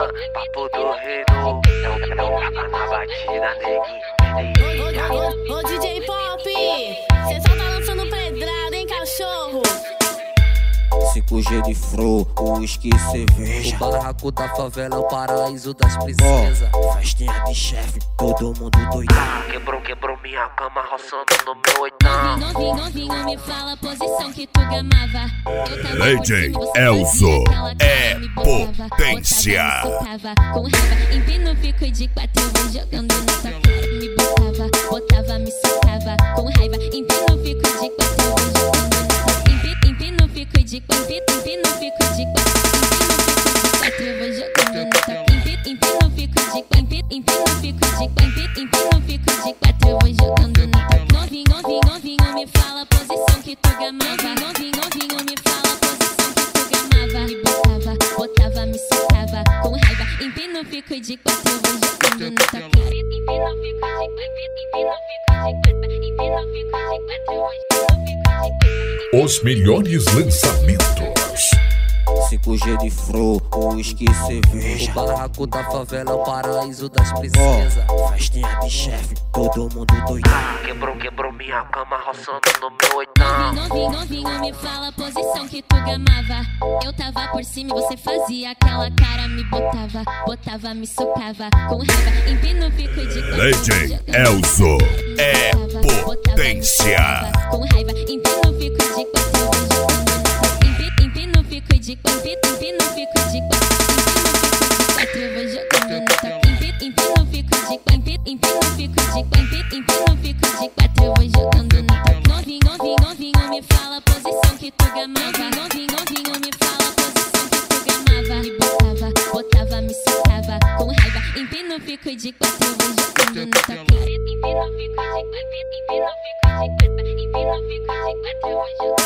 papo do reino. É o marca na batida, neguinho. Ô DJ Pop, cê só tá lançando pedrada, hein, cachorro? 5G de fro, uísque e cerveja. O barraco da favela é o paraíso das princesas. Festinha de chefe, todo mundo doidão. Quebrou minha cama, roçando no meu oitão. Novinho, me fala a posição que tu gamava. DJ Elzo é potência. Com raiva, empino, fico de quatro, eu vou jogando na tua cara. Me botava, me socava. Com raiva, empino, fico de quatro, eu vou jogando na tua cara. Empino, fico de quatro, eu vou jogando na tua cara. Empino, fico de quatro, eu vou jogando na tua cara. Novinho, me fala a posição que tu gamava. Novinho, me fala a posição que tu gamava. Me botava, me socava. Com raiva, empino, fico de quatro, eu vou jogando na tua cara. Empino, fico de quatro, Os melhores lançamentos. 5G de fro, uísque e cerveja. O barraco da favela é o paraíso das princesas. Festinha de chefe, todo mundo doidão. Quebrou minha cama, roçando no meu oitão. Novinho, me fala a posição que tu gamava. Eu tava por cima e você fazia aquela cara. Me botava, me socava. Com raiva, empino, fico de quatro. DJ Elzo é potência. Com raiva, empino, fico de quatro, eu vou jogando na tua cara. Empino, fico de quatro, eu vou jogando na tua cara. Empino, fico de quatro, eu vou jogando na tua cara. Novinho, me fala a posição que tu gamava. Novinho, me fala a posição que tu gamava. Me botava, me socava. Com raiva, empino, fico de quatro, eu vou jogando na tua cara. Empino, fico de quatro, eu vou jogando.